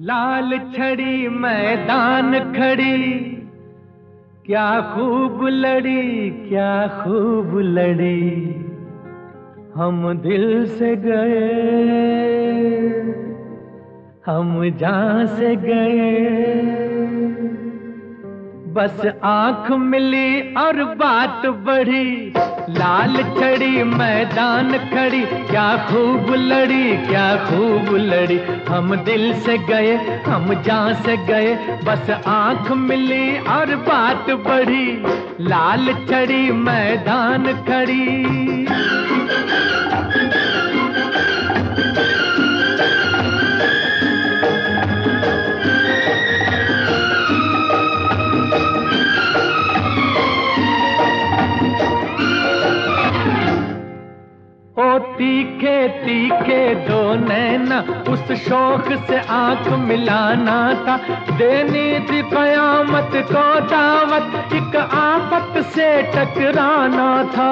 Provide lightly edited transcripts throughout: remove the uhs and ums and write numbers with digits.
लाल छड़ी मैदान खड़ी, क्या खूब लड़ी, क्या खूब लड़ी। हम दिल से गए, हम जान से गए, बस आंख मिली और बात बढ़ी। लाल छड़ी मैदान खड़ी, क्या खूब लड़ी, क्या खूब लड़ी। हम दिल से गए, हम जान से गए, बस आंख मिली और बात बढ़ी। लाल छड़ी मैदान खड़ी। ओ तीखे तीखे दो नैना, उस शौक से आंख मिलाना था। देनी थी कयामत को दावत, एक आफत से टकराना था।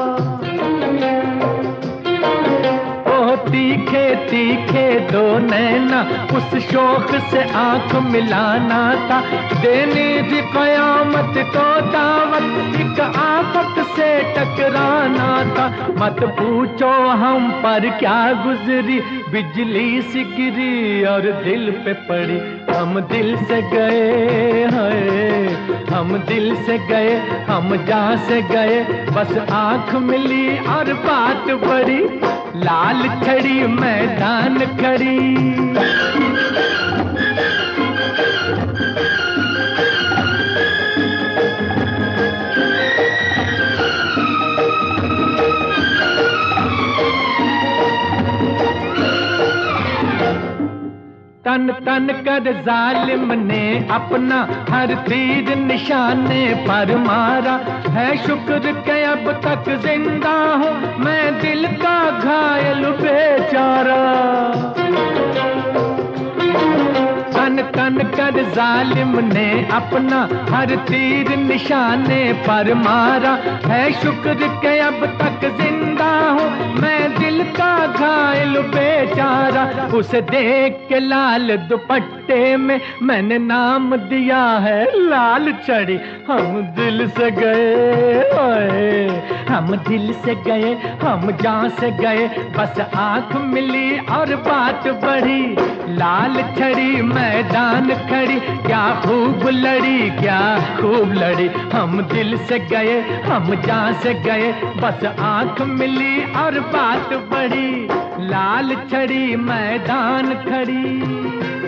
ओ तीखे तीखे दो नैना, उस शौक से आंख मिलाना था। देनी थी कयामत को दावत, एक आफत से टकराना था। मत पूछो हम पर क्या गुजरी, बिजली सी गिरी और दिल पे पड़ी। हम दिल से गए हैं, हम दिल से गए, हम जहाँ से गए, बस आंख मिली और बात बढ़ी। लाल छड़ी मैदान खड़ी। तन तन कर जालिम ने अपना हर तीर निशाने पर मारा है। शुक्र के अब तक जिंदा हूँ मैं, दिल का घायल बेचारा। तन तन कर जालिम ने अपना हर तीर निशाने पर मारा है। शुक्र के अब तक जिंदा हूँ मैं, दिल का घायल बेचारा। उसे देख के लाल दुपट्टे में मैंने नाम दिया है लाल छड़ी। हम दिल से गए ओए, हम दिल से गए, हम जान से गए, बस आंख मिली और बात बढ़ी। लाल छड़ी मैदान खड़ी, क्या खूब लड़ी, क्या खूब लड़ी। हम दिल से गए, हम जान से गए, बस आंख मिली और बात बढ़ी। लाल छड़ी मैदान खड़ी।